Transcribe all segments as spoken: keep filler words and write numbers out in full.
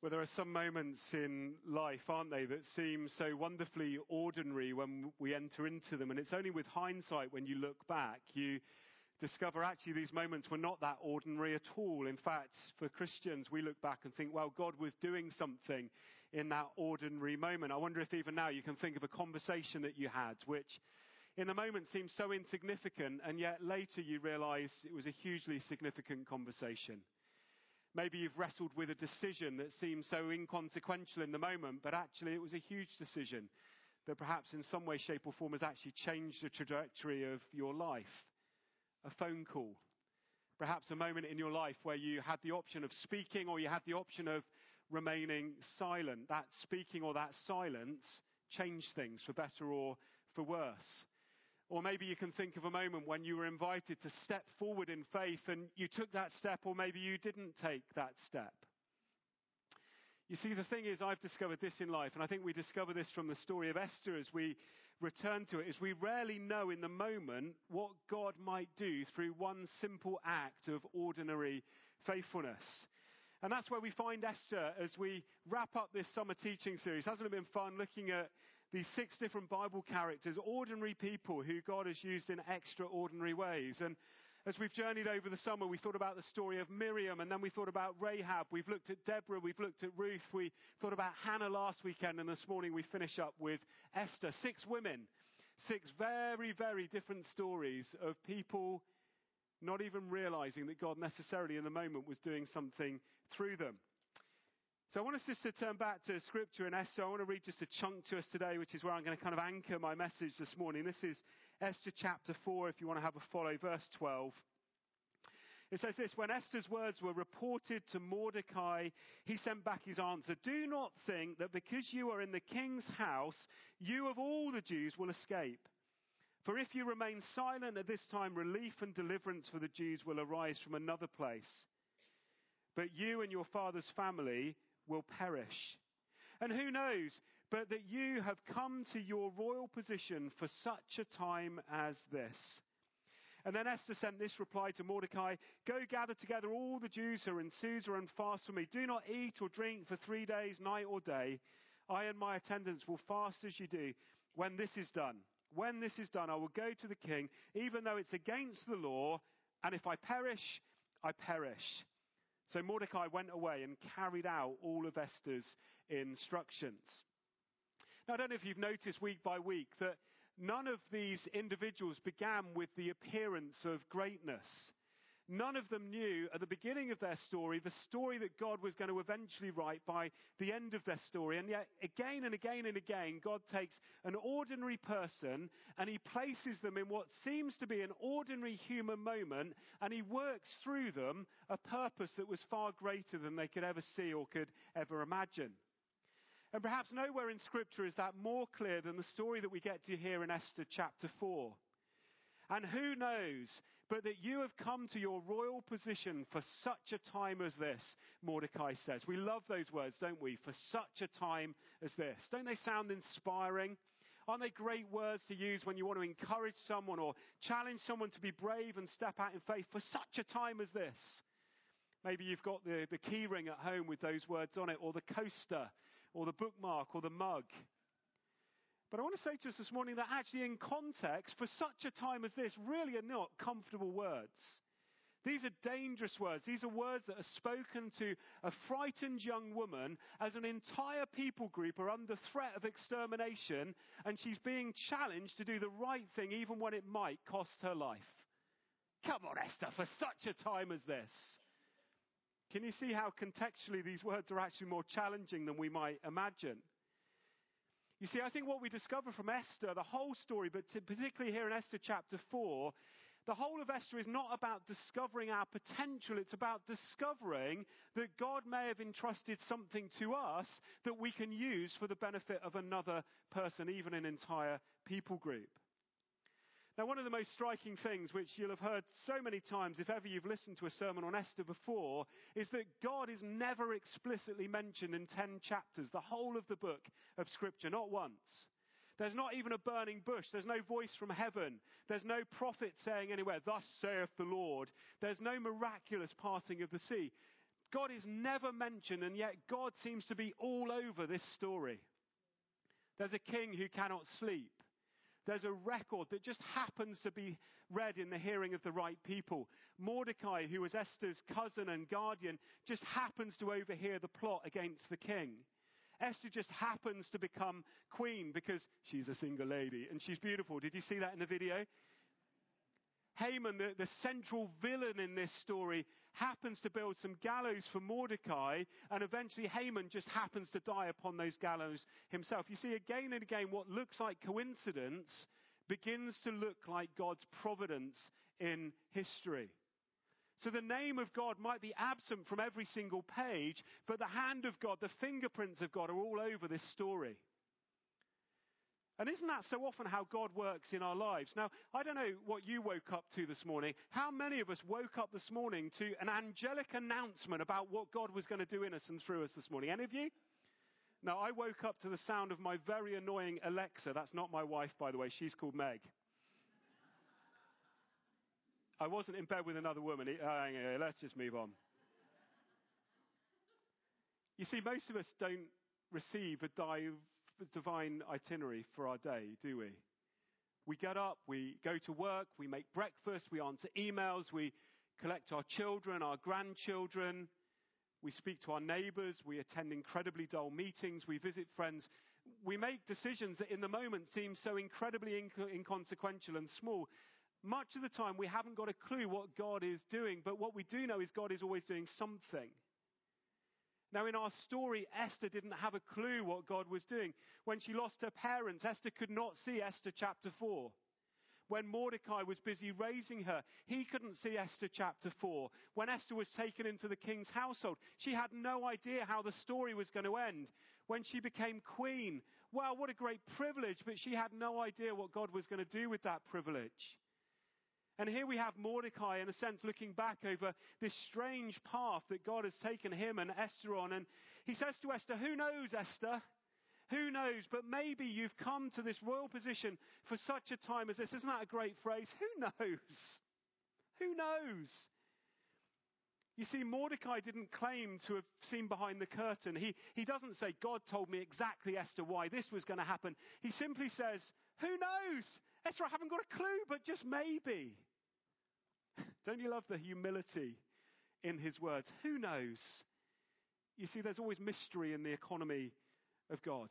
Well, there are some moments in life, aren't they, that seem so wonderfully ordinary when we enter into them. And it's only with hindsight, when you look back, you discover actually these moments were not that ordinary at all. In fact, for Christians, we look back and think, well, God was doing something in that ordinary moment. I wonder if even now you can think of a conversation that you had, which in the moment seemed so insignificant, and yet later you realise it was a hugely significant conversation. Maybe you've wrestled with a decision that seems so inconsequential in the moment, but actually it was a huge decision that perhaps in some way, shape or form has actually changed the trajectory of your life. A phone call. Perhaps a moment in your life where you had the option of speaking or you had the option of remaining silent. That speaking or that silence changed things for better or for worse. Or maybe you can think of a moment when you were invited to step forward in faith and you took that step, or maybe you didn't take that step. You see, the thing is, I've discovered this in life, and I think we discover this from the story of Esther as we return to it, is we rarely know in the moment what God might do through one simple act of ordinary faithfulness. And that's where we find Esther as we wrap up this summer teaching series. Hasn't it been fun looking at these six different Bible characters, ordinary people who God has used in extraordinary ways? And as we've journeyed over the summer, we thought about the story of Miriam, and then we thought about Rahab. We've looked at Deborah, we've looked at Ruth, we thought about Hannah last weekend, and this morning we finish up with Esther. Six women, six very, very different stories of people not even realizing that God necessarily in the moment was doing something through them. So I want us just to turn back to Scripture in Esther. I want to read just a chunk to us today, which is where I'm going to kind of anchor my message this morning. This is Esther chapter four, if you want to have a follow, verse twelve. It says this: when Esther's words were reported to Mordecai, he sent back his answer. Do not think that because you are in the king's house, you of all the Jews will escape. For if you remain silent at this time, relief and deliverance for the Jews will arise from another place. But you and your father's family will perish. And who knows, but that you have come to your royal position for such a time as this. And then Esther sent this reply to Mordecai: go gather together all the Jews who are in Susa and fast for me. Do not eat or drink for three days, night or day. I and my attendants will fast as you do. When this is done, when this is done, I will go to the king, even though it's against the law, and if I perish, I perish. So Mordecai went away and carried out all of Esther's instructions. Now, I don't know if you've noticed week by week that none of these individuals began with the appearance of greatness. None of them knew at the beginning of their story the story that God was going to eventually write by the end of their story. And yet, again and again and again, God takes an ordinary person and he places them in what seems to be an ordinary human moment, and he works through them a purpose that was far greater than they could ever see or could ever imagine. And perhaps nowhere in Scripture is that more clear than the story that we get to hear in Esther chapter four. And who knows, but that you have come to your royal position for such a time as this, Mordecai says. We love those words, don't we? For such a time as this. Don't they sound inspiring? Aren't they great words to use when you want to encourage someone or challenge someone to be brave and step out in faith? For such a time as this. Maybe you've got the, the key ring at home with those words on it, or the coaster, or the bookmark, or the mug. But I want to say to us this morning that actually in context, for such a time as this, really are not comfortable words. These are dangerous words. These are words that are spoken to a frightened young woman as an entire people group are under threat of extermination, and she's being challenged to do the right thing even when it might cost her life. Come on, Esther, for such a time as this. Can you see how contextually these words are actually more challenging than we might imagine? You see, I think what we discover from Esther, the whole story, but particularly here in Esther chapter four, the whole of Esther is not about discovering our potential. It's about discovering that God may have entrusted something to us that we can use for the benefit of another person, even an entire people group. Now, one of the most striking things, which you'll have heard so many times if ever you've listened to a sermon on Esther before, is that God is never explicitly mentioned in ten chapters, the whole of the book of Scripture, not once. There's not even a burning bush. There's no voice from heaven. There's no prophet saying anywhere, thus saith the Lord. There's no miraculous parting of the sea. God is never mentioned, and yet God seems to be all over this story. There's a king who cannot sleep. There's a record that just happens to be read in the hearing of the right people. Mordecai, who was Esther's cousin and guardian, just happens to overhear the plot against the king. Esther just happens to become queen because she's a single lady and she's beautiful. Did you see that in the video? Haman, the, the central villain in this story, happens to build some gallows for Mordecai, and eventually Haman just happens to die upon those gallows himself. You see, again and again, what looks like coincidence begins to look like God's providence in history. So the name of God might be absent from every single page, but the hand of God, the fingerprints of God are all over this story. And isn't that so often how God works in our lives? Now, I don't know what you woke up to this morning. How many of us woke up this morning to an angelic announcement about what God was going to do in us and through us this morning? Any of you? Now, I woke up to the sound of my very annoying Alexa. That's not my wife, by the way. She's called Meg. I wasn't in bed with another woman. Uh, let's just move on. You see, most of us don't receive a dive. divine itinerary for our day, do we? We get up, we go to work, we make breakfast, we answer emails, we collect our children, our grandchildren, we speak to our neighbors, we attend incredibly dull meetings, we visit friends. We make decisions that in the moment seem so incredibly inco- inconsequential and small. Much of the time we haven't got a clue what God is doing, but what we do know is God is always doing something. Now, in our story, Esther didn't have a clue what God was doing. When she lost her parents, Esther could not see Esther chapter four. When Mordecai was busy raising her, he couldn't see Esther chapter four. When Esther was taken into the king's household, she had no idea how the story was going to end. When she became queen, wow, what a great privilege, but she had no idea what God was going to do with that privilege. And here we have Mordecai, in a sense, looking back over this strange path that God has taken him and Esther on. And he says to Esther, who knows, Esther? Who knows? But maybe you've come to this royal position for such a time as this. Isn't that a great phrase? Who knows? Who knows? You see, Mordecai didn't claim to have seen behind the curtain. He, he doesn't say, God told me exactly, Esther, why this was going to happen. He simply says, who knows? Esther, I haven't got a clue, but just maybe. Don't you love the humility in his words? Who knows? You see, there's always mystery in the economy of God.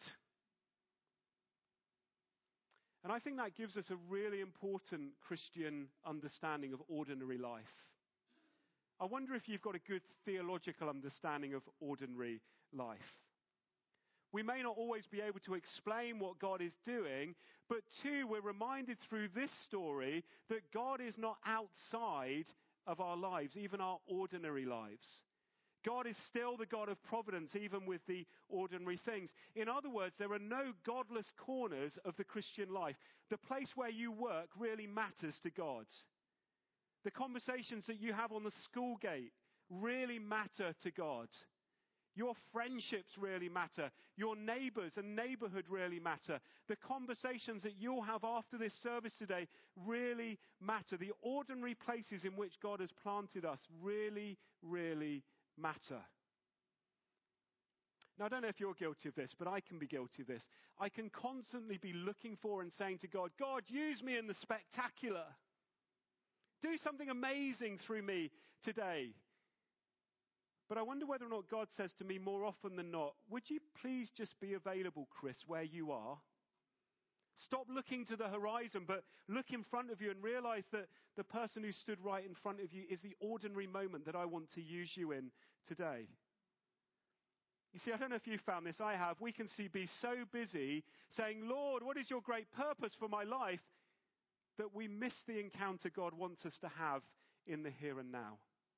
And I think that gives us a really important Christian understanding of ordinary life. I wonder if you've got a good theological understanding of ordinary life. We may not always be able to explain what God is doing, but two, we're reminded through this story that God is not outside of our lives, even our ordinary lives. God is still the God of providence, even with the ordinary things. In other words, there are no godless corners of the Christian life. The place where you work really matters to God. The conversations that you have on the school gate really matter to God. Your friendships really matter. Your neighbors and neighborhood really matter. The conversations that you'll have after this service today really matter. The ordinary places in which God has planted us really, really matter. Now, I don't know if you're guilty of this, but I can be guilty of this. I can constantly be looking for and saying to God, God, use me in the spectacular. Do something amazing through me today. But I wonder whether or not God says to me more often than not, would you please just be available, Chris, where you are? Stop looking to the horizon, but look in front of you and realize that the person who stood right in front of you is the ordinary moment that I want to use you in today. You see, I don't know if you found this. I have. We can see be so busy saying, Lord, what is your great purpose for my life? That we miss the encounter God wants us to have in the here and now.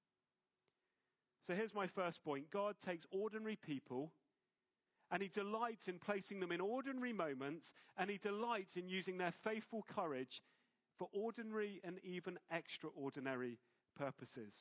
So here's my first point. God takes ordinary people and he delights in placing them in ordinary moments, and he delights in using their faithful courage for ordinary and even extraordinary purposes.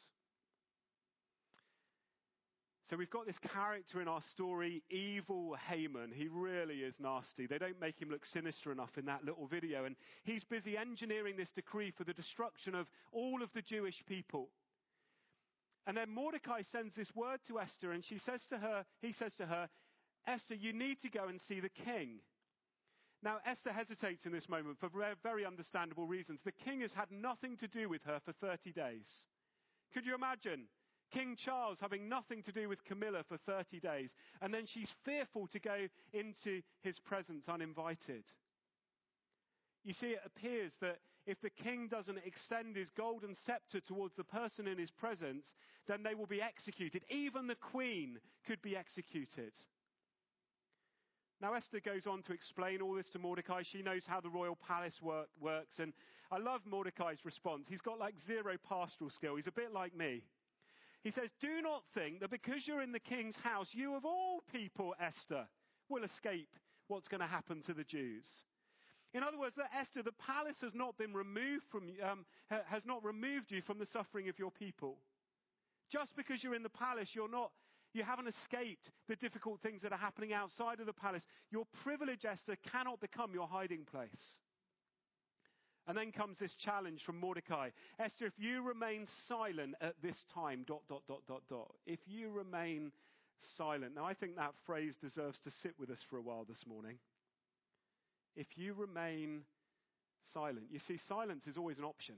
So we've got this character in our story, evil Haman. He really is nasty. They don't make him look sinister enough in that little video. And he's busy engineering this decree for the destruction of all of the Jewish people. And then Mordecai sends this word to Esther, and she says to her, he says to her, Esther, you need to go and see the king. Now, Esther hesitates in this moment for very understandable reasons. The king has had nothing to do with her for thirty days. Could you imagine King Charles having nothing to do with Camilla for thirty days, and then she's fearful to go into his presence uninvited? You see, it appears that if the king doesn't extend his golden scepter towards the person in his presence, then they will be executed. Even the queen could be executed. Now, Esther goes on to explain all this to Mordecai. She knows how the royal palace work, works. And I love Mordecai's response. He's got like zero pastoral skill. He's a bit like me. He says, do not think that because you're in the king's house, you of all people, Esther, will escape what's going to happen to the Jews. In other words, that Esther, the palace has not been removed from, um, has not removed you from the suffering of your people. Just because you're in the palace, you're not, you haven't escaped the difficult things that are happening outside of the palace. Your privilege, Esther, cannot become your hiding place. And then comes this challenge from Mordecai. Esther, if you remain silent at this time, dot, dot, dot, dot, dot. If you remain silent. Now, I think that phrase deserves to sit with us for a while this morning. If you remain silent. You see, silence is always an option.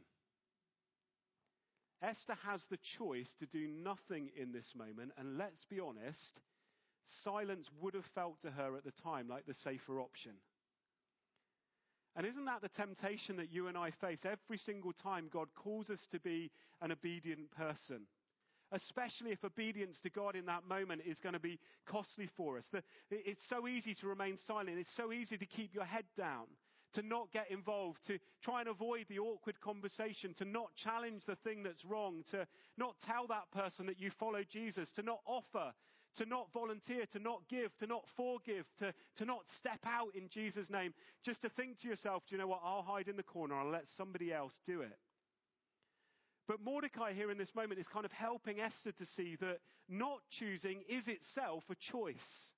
Esther has the choice to do nothing in this moment, and let's be honest, silence would have felt to her at the time like the safer option. And isn't that the temptation that you and I face every single time God calls us to be an obedient person? Especially if obedience to God in that moment is going to be costly for us. It's so easy to remain silent. It's so easy to keep your head down, to not get involved, to try and avoid the awkward conversation, to not challenge the thing that's wrong, to not tell that person that you follow Jesus, to not offer, to not volunteer, to not give, to not forgive, to, to not step out in Jesus' name, just to think to yourself, do you know what, I'll hide in the corner, I'll let somebody else do it. But Mordecai here in this moment is kind of helping Esther to see that not choosing is itself a choice.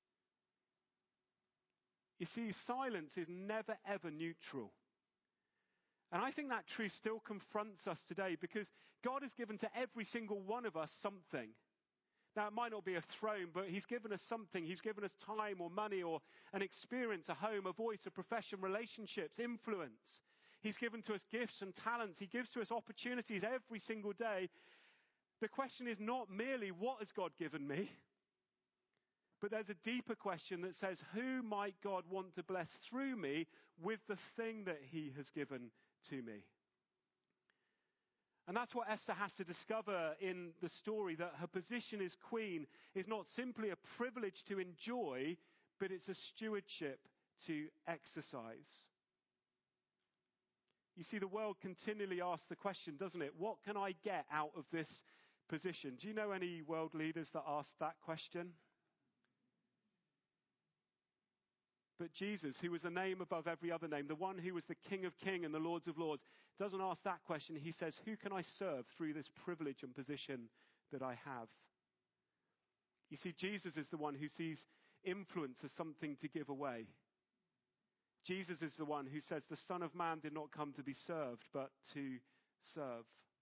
You see, silence is never, ever neutral. And I think that truth still confronts us today because God has given to every single one of us something. Now, it might not be a throne, but he's given us something. He's given us time or money or an experience, a home, a voice, a profession, relationships, influence. He's given to us gifts and talents. He gives to us opportunities every single day. The question is not merely what has God given me, but there's a deeper question that says, who might God want to bless through me with the thing that he has given to me? And that's what Esther has to discover in the story, that her position as queen is not simply a privilege to enjoy, but it's a stewardship to exercise. You see, the world continually asks the question, doesn't it? What can I get out of this position? Do you know any world leaders that ask that question? But Jesus, who was the name above every other name, the one who was the King of Kings and the Lords of Lords, doesn't ask that question. He says, who can I serve through this privilege and position that I have? You see, Jesus is the one who sees influence as something to give away. Jesus is the one who says the Son of Man did not come to be served, but to serve.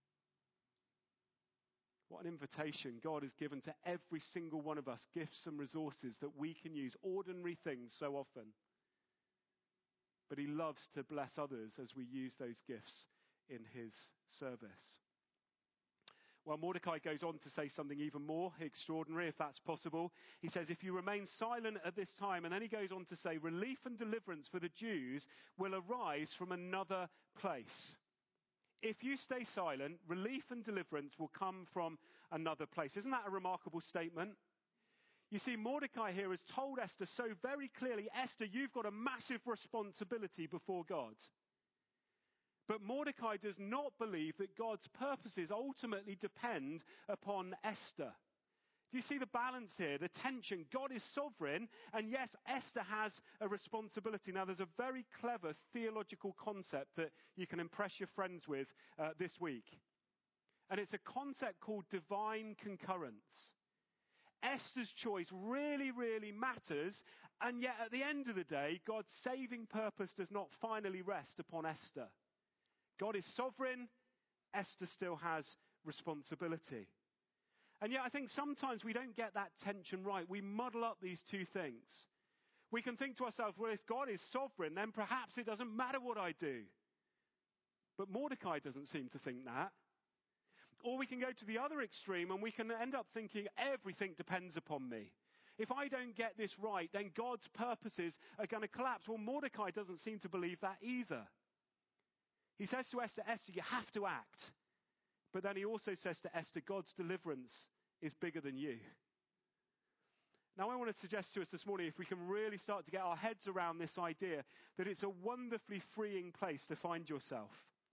What an invitation God has given to every single one of us, gifts and resources that we can use, ordinary things so often. But he loves to bless others as we use those gifts in his service. Well, Mordecai goes on to say something even more extraordinary, if that's possible. He says, if you remain silent at this time, and then he goes on to say, relief and deliverance for the Jews will arise from another place. If you stay silent, relief and deliverance will come from another place. Isn't that a remarkable statement? You see, Mordecai here has told Esther so very clearly, Esther, you've got a massive responsibility before God. But Mordecai does not believe that God's purposes ultimately depend upon Esther. Do you see the balance here, the tension? God is sovereign, and yes, Esther has a responsibility. Now, there's a very clever theological concept that you can impress your friends with uh, this week. And it's a concept called divine concurrence. Esther's choice really, really matters, and yet at the end of the day, God's saving purpose does not finally rest upon Esther. God is sovereign, Esther still has responsibility. And yet I think sometimes we don't get that tension right. We muddle up these two things. We can think to ourselves, well, if God is sovereign, then perhaps it doesn't matter what I do. But Mordecai doesn't seem to think that. Or we can go to the other extreme and we can end up thinking everything depends upon me. If I don't get this right, then God's purposes are going to collapse. Well, Mordecai doesn't seem to believe that either. He says to Esther, Esther, you have to act. But then he also says to Esther, God's deliverance is bigger than you. Now, I want to suggest to us this morning, if we can really start to get our heads around this idea, that it's a wonderfully freeing place to find yourself.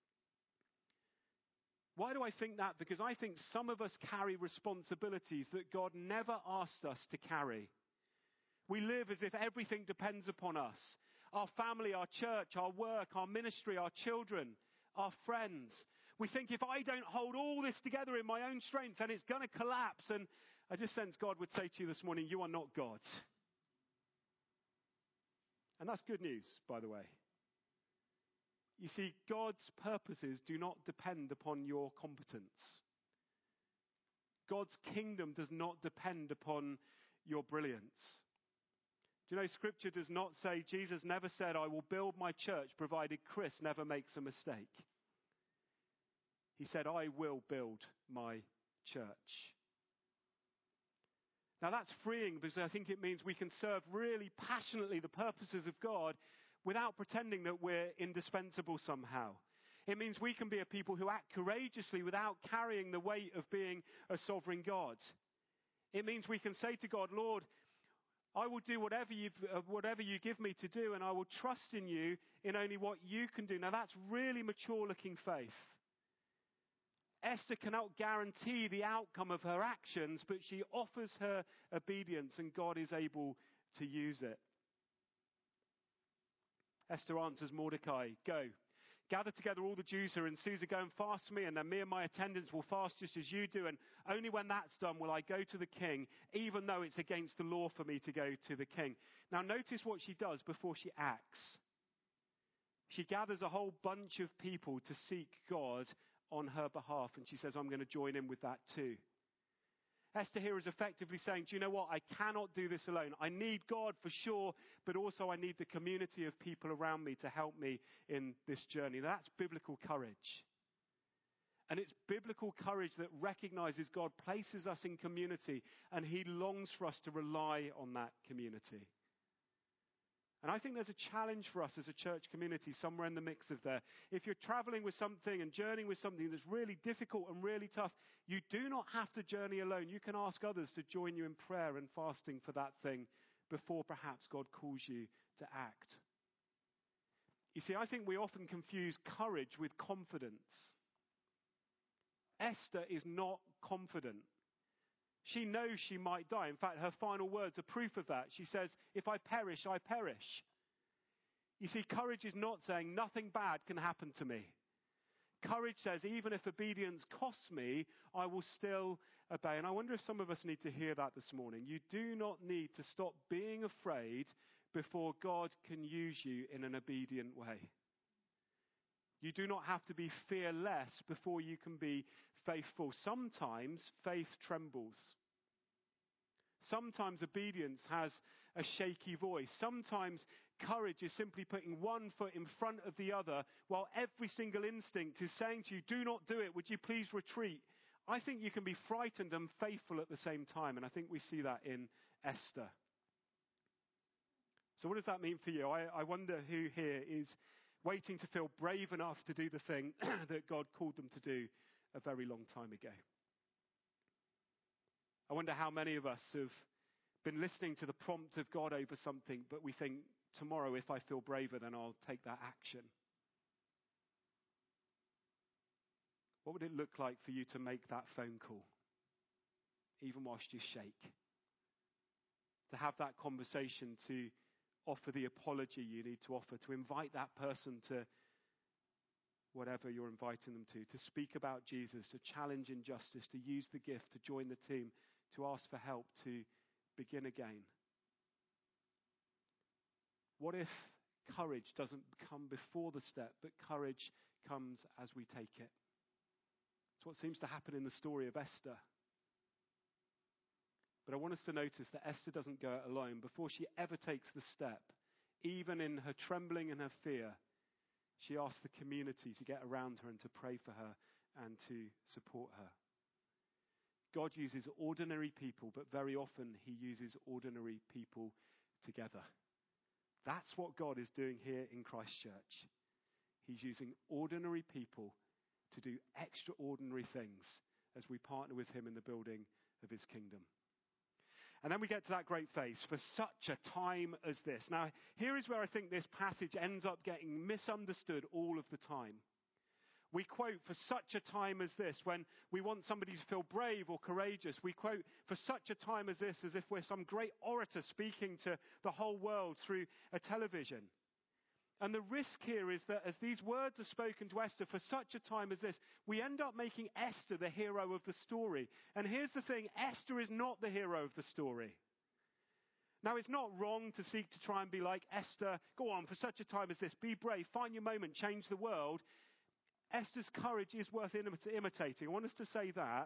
Why do I think that? Because I think some of us carry responsibilities that God never asked us to carry. We live as if everything depends upon us. Our family, our church, our work, our ministry, our children, our friends. We think if I don't hold all this together in my own strength, then it's going to collapse. And I just sense God would say to you this morning, you are not God. And that's good news, by the way. You see, God's purposes do not depend upon your competence. God's kingdom does not depend upon your brilliance. Do you know, Scripture does not say, Jesus never said, I will build my church provided Chris never makes a mistake. He said, I will build my church. Now that's freeing because I think it means we can serve really passionately the purposes of God without pretending that we're indispensable somehow. It means we can be a people who act courageously without carrying the weight of being a sovereign God. It means we can say to God, Lord, I will do whatever you uh, whatever you give me to do, and I will trust in you in only what you can do. Now that's really mature-looking faith. Esther cannot guarantee the outcome of her actions, but she offers her obedience, and God is able to use it. Esther answers Mordecai, go, gather together all the Jews who are in Susa, go and fast for me, and then me and my attendants will fast just as you do, and only when that's done will I go to the king, even though it's against the law for me to go to the king. Now notice what she does before she acts. She gathers a whole bunch of people to seek God on her behalf, and she says, I'm going to join in with that too. Esther here is effectively saying, do you know what? I cannot do this alone. I need God for sure, but also I need the community of people around me to help me in this journey. That's biblical courage. And it's biblical courage that recognizes God places us in community, and he longs for us to rely on that community. And I think there's a challenge for us as a church community somewhere in the mix of there. If you're traveling with something and journeying with something that's really difficult and really tough, you do not have to journey alone. You can ask others to join you in prayer and fasting for that thing before perhaps God calls you to act. You see, I think we often confuse courage with confidence. Esther is not confident. She knows she might die. In fact, her final words are proof of that. She says, if I perish, I perish. You see, courage is not saying nothing bad can happen to me. Courage says, even if obedience costs me, I will still obey. And I wonder if some of us need to hear that this morning. You do not need to stop being afraid before God can use you in an obedient way. You do not have to be fearless before you can be faithful. Sometimes faith trembles. Sometimes obedience has a shaky voice. Sometimes courage is simply putting one foot in front of the other while every single instinct is saying to you, do not do it. Would you please retreat? I think you can be frightened and faithful at the same time. And I think we see that in Esther. So what does that mean for you? I, I wonder who here is waiting to feel brave enough to do the thing that God called them to do a very long time ago. I wonder how many of us have been listening to the prompt of God over something, but we think, tomorrow if I feel braver, then I'll take that action. What would it look like for you to make that phone call, even whilst you shake? To have that conversation, to offer the apology you need to offer, to invite that person to whatever you're inviting them to, to speak about Jesus, to challenge injustice, to use the gift, to join the team, to ask for help, to begin again. What if courage doesn't come before the step, but courage comes as we take it? It's what seems to happen in the story of Esther. But I want us to notice that Esther doesn't go it alone. Before she ever takes the step, even in her trembling and her fear, she asks the community to get around her and to pray for her and to support her. God uses ordinary people, but very often he uses ordinary people together. That's what God is doing here in Christchurch. He's using ordinary people to do extraordinary things as we partner with him in the building of his kingdom. And then we get to that great phrase, for such a time as this. Now, here is where I think this passage ends up getting misunderstood all of the time. We quote, for such a time as this, when we want somebody to feel brave or courageous. We quote, for such a time as this, as if we're some great orator speaking to the whole world through a television. And the risk here is that as these words are spoken to Esther, for such a time as this, we end up making Esther the hero of the story. And here's the thing, Esther is not the hero of the story. Now, it's not wrong to seek to try and be like Esther. Go on, for such a time as this, be brave, find your moment, change the world. Esther's courage is worth imitating. I want us to say that.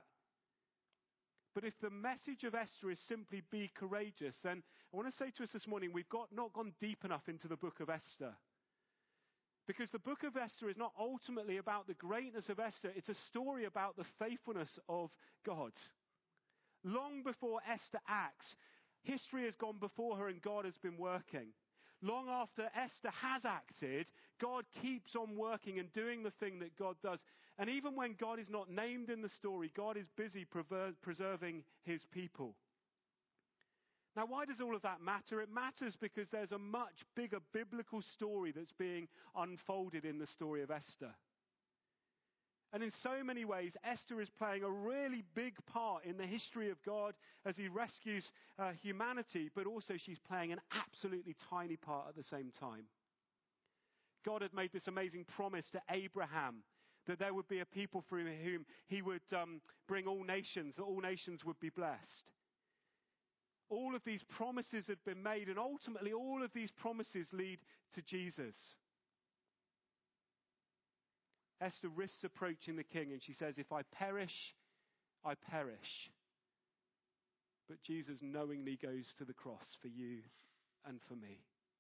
But if the message of Esther is simply be courageous, then I want to say to us this morning, we've got not gone deep enough into the book of Esther. Because the book of Esther is not ultimately about the greatness of Esther. It's a story about the faithfulness of God. Long before Esther acts, history has gone before her and God has been working. Long after Esther has acted, God keeps on working and doing the thing that God does. And even when God is not named in the story, God is busy preserving his people. Now, why does all of that matter? It matters because there's a much bigger biblical story that's being unfolded in the story of Esther. And in so many ways, Esther is playing a really big part in the history of God as he rescues uh, humanity, but also she's playing an absolutely tiny part at the same time. God had made this amazing promise to Abraham that there would be a people through whom he would um, bring all nations, that all nations would be blessed. All of these promises had been made, and ultimately all of these promises lead to Jesus. Esther risks approaching the king and she says, if I perish, I perish. But Jesus knowingly goes to the cross for you and for me.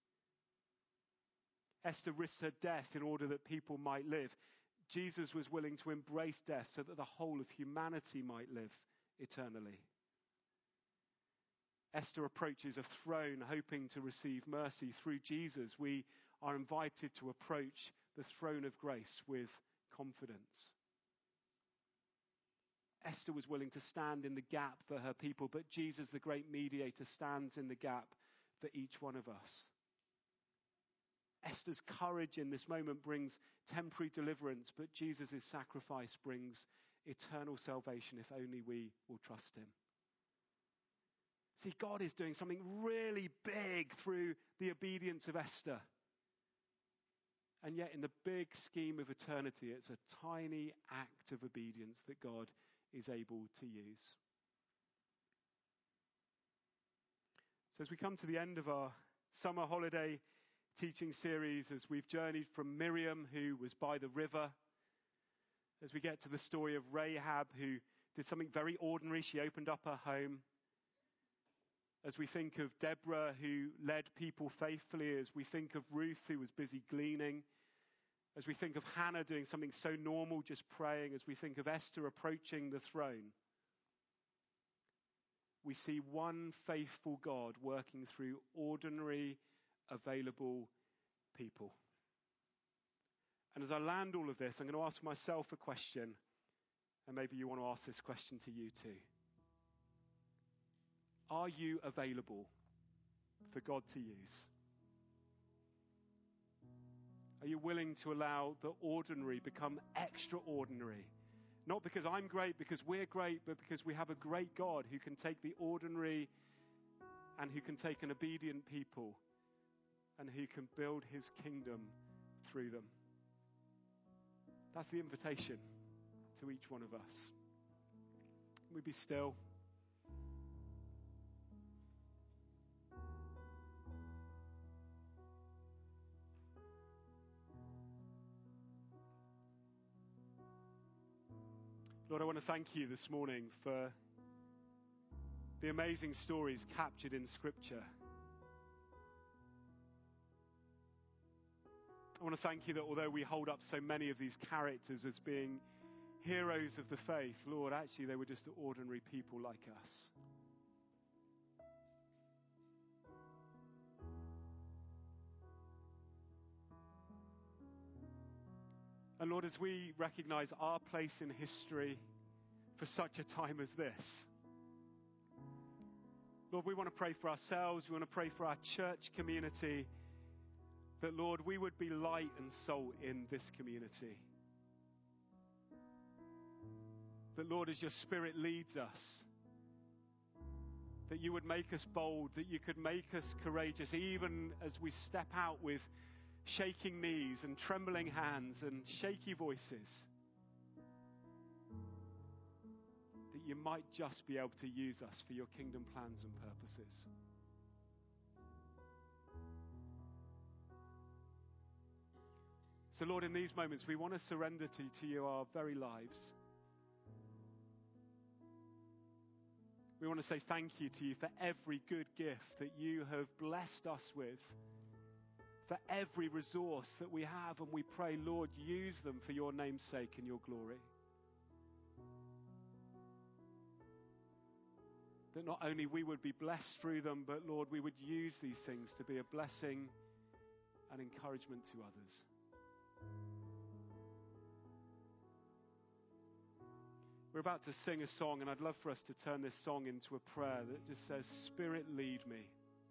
Esther risks her death in order that people might live. Jesus was willing to embrace death so that the whole of humanity might live eternally. Esther approaches a throne hoping to receive mercy. Through Jesus, we are invited to approach the throne of grace with confidence. Esther was willing to stand in the gap for her people, but Jesus, the great mediator, stands in the gap for each one of us. Esther's courage in this moment brings temporary deliverance, but Jesus' sacrifice brings eternal salvation if only we will trust him. See, God is doing something really big through the obedience of Esther. And yet in the big scheme of eternity, it's a tiny act of obedience that God is able to use. So as we come to the end of our summer holiday teaching series, as we've journeyed from Miriam, who was by the river, as we get to the story of Rahab, who did something very ordinary, she opened up her home. As we think of Deborah, who led people faithfully, as we think of Ruth, who was busy gleaning, as we think of Hannah doing something so normal, just praying, as we think of Esther approaching the throne, we see one faithful God working through ordinary, available people. And as I land all of this, I'm going to ask myself a question, and maybe you want to ask this question to you too. Are you available for God to use? Are you willing to allow the ordinary become extraordinary? Not because I'm great, because we're great, but because we have a great God who can take the ordinary and who can take an obedient people and who can build his kingdom through them. That's the invitation to each one of us. Can we be still? Lord, I want to thank you this morning for the amazing stories captured in Scripture. I want to thank you that although we hold up so many of these characters as being heroes of the faith, Lord, actually they were just ordinary people like us. And Lord, as we recognize our place in history for such a time as this, Lord, we want to pray for ourselves. We want to pray for our church community, that, Lord, we would be light and salt in this community. That, Lord, as your Spirit leads us, that you would make us bold, that you could make us courageous, even as we step out with shaking knees and trembling hands and shaky voices. That you might just be able to use us for your kingdom plans and purposes. So, Lord, in these moments, we want to surrender to, to you our very lives. We want to say thank you to you for every good gift that you have blessed us with, for every resource that we have, and we pray, Lord, use them for your name's sake and your glory. That not only we would be blessed through them, but, Lord, we would use these things to be a blessing and encouragement to others. We're about to sing a song, and I'd love for us to turn this song into a prayer that just says, Spirit, lead me.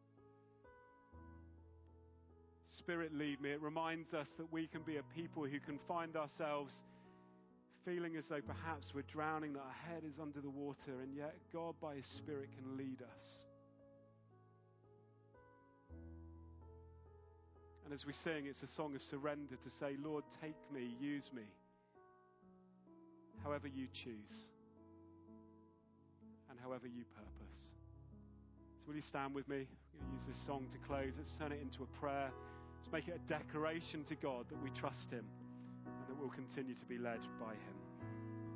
Spirit, lead me. It reminds us that we can be a people who can find ourselves feeling as though perhaps we're drowning, that our head is under the water, and yet God, by His Spirit, can lead us. And as we sing, it's a song of surrender to say, Lord, take me, use me, however you choose, and however you purpose. So will you stand with me? We're going to use this song to close. Let's turn it into a prayer. Let's make it a declaration to God that we trust Him and that we'll continue to be led by Him.